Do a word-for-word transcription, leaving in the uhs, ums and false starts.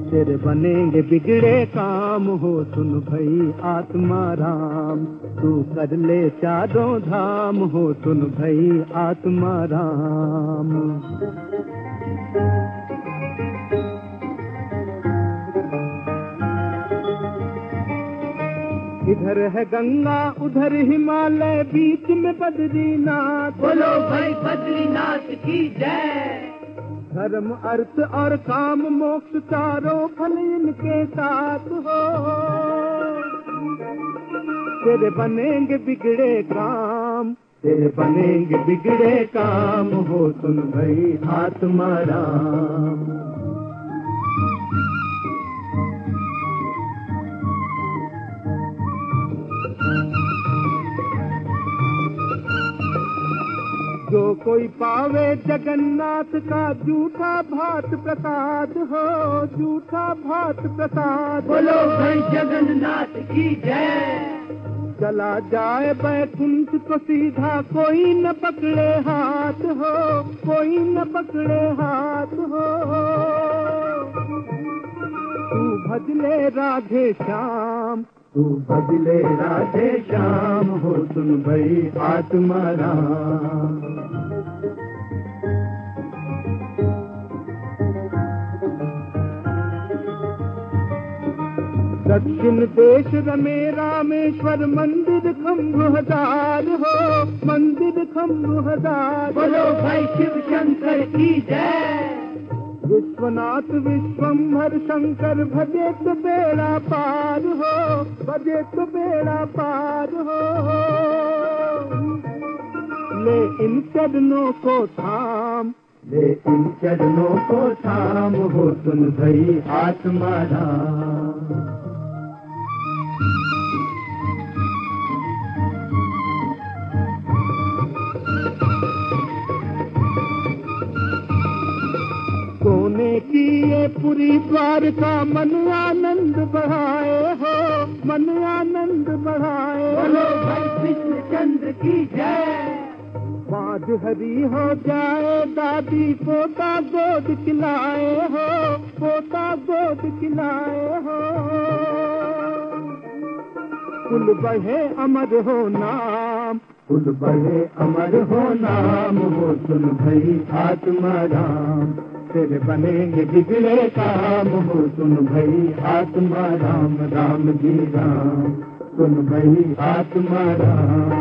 तेरे बनेंगे बिगड़े काम हो सुन भई आत्मा राम, तू कर ले चारों धाम हो सुन भई आत्मा राम। इधर है गंगा उधर हिमालय बीच में बद्रीनाथ, बोलो भाई बद्रीनाथ की जय। धर्म अर्थ और काम मोक्ष चारों फल इनके साथ हो, तेरे बनेंगे बिगड़े काम, तेरे बनेंगे बिगड़े काम हो सुन भई आत्मा राम। जो कोई पावे जगन्नाथ का झूठा भात प्रसाद हो, झूठा भात प्रसाद, बोलो भाई जगन्नाथ की जय। चला जाए बैकुंठ को सीधा कोई न पकड़े हाथ हो, कोई न पकड़े हाथ हो। तू भजले राधे श्याम, तू भजले राधे श्याम हो सुन भई आत्मा राम। दक्षिण देश रमे रामेश्वर मंदिर खम्भ हजार हो, मंदिर खम्भ हजार, बोलो भाई शिव शंकर की जय। विश्वनाथ विश्वम्भर शंकर भजे तो बेड़ा पार हो, भजे तो बेड़ा पार हो। ले इन चरणों को थाम, ले इन चरणों को थाम हो सुन भई आत्मा राम। सोने की ये पूरी द्वारका मन आनंद बढ़ाए हो, मन आनंद बढ़ाए। बोलो भाई कृष्ण चंद्र की जय। बाज हरी हो जाए दादी पोता गोद खिलाए हो, पोता गोद खिलाए हो। कुल बहे अमर हो नाम, कुल बहे अमर हो नाम हो सुन भई आत्मा राम। तेरे बनेंगे बिगड़े काम हो सुन भई आत्मा राम, राम जी राम सुन भई आत्मा राम।